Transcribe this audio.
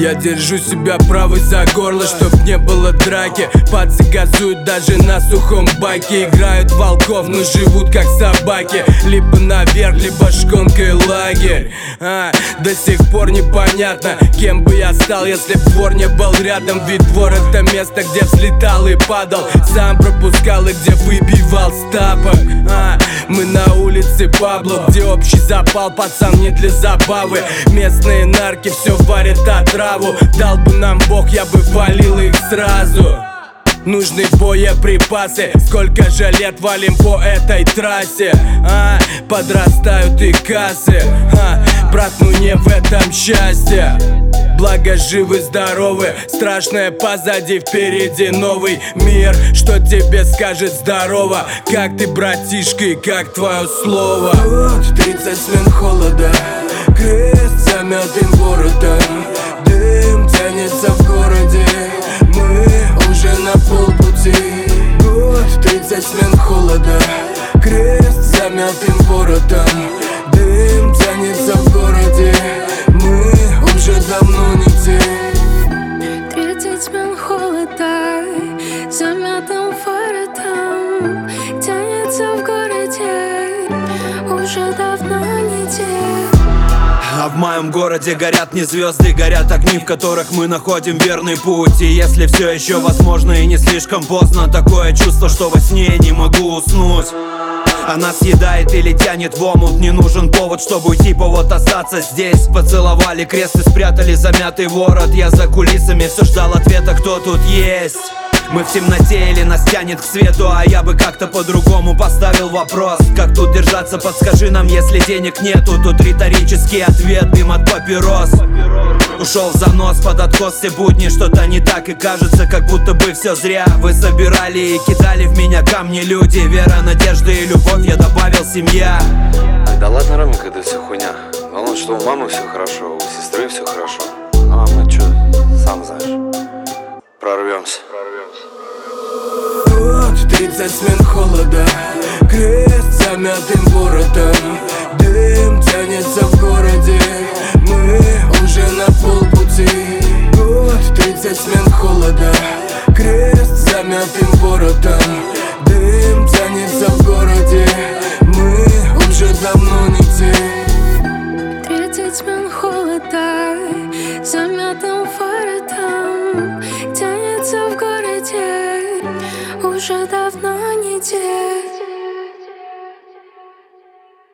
Я держу себя правой за горло, чтоб не было драки. Пацы газуют даже на сухом баке. Играют волков, но живут как собаки. Либо наверх, либо шконка и лагерь. До сих пор непонятно, кем бы я стал, если б двор не был рядом. Ведь двор — это место, где взлетал и падал, сам пропускал и где выбивал с тапок. Мы на улице Пабло, где общий запал, пацан, не для забавы. Местные нарки все варят отраву. Дал бы нам Бог, я бы валил их сразу. Нужны боеприпасы, сколько же лет валим по этой трассе. Подрастают и кассы, брат, ну не в этом счастье. Благо живы, здоровы, страшное позади, впереди новый мир. Что тебе скажет здорово? Как ты, братишка, и как твое слово? Вот 30 смен холода, крест замятым воротом. Дым тянется в городе, мы уже на полпути. Вот 30 смен холода, крест замятым воротом. Дым тянется в городе, мы уже давно не те. 30 смен холода, замятым воротом. Тянется в городе, уже давно не те. А в моем городе горят не звезды, горят огни, в которых мы находим верный путь. И если все еще возможно и не слишком поздно, такое чувство, что во сне не могу уснуть. Она съедает или тянет в омут. Не нужен повод, чтобы уйти, повод остаться здесь. Поцеловали крест и спрятали замятый ворот. Я за кулисами все ждал ответа, кто тут есть. Мы в темноте или нас тянет к свету, а я бы как-то по-другому поставил вопрос. Как тут держаться, подскажи нам, если денег нету. Тут риторический ответ, дым от папирос. Ушел в занос, под откос все будни. Что-то не так и кажется, как будто бы все зря. Вы собирали и кидали в меня камни люди. Вера, надежда и любовь, я добавил семья. Да ладно, Ромик, это все хуйня. Главное, что у мамы все хорошо, у сестры все хорошо. А мы что, сам знаешь, прорвемся. Вот 30 смен холода, крест замятым воротом. Дым тянется в городе, мы уже на полпути. Вот 30 смен холода, крест замятым воротом. Дым тянется в городе, мы уже давно не те. 30 смен холода, замятым воротом. Тянется в городе, уже давно не те.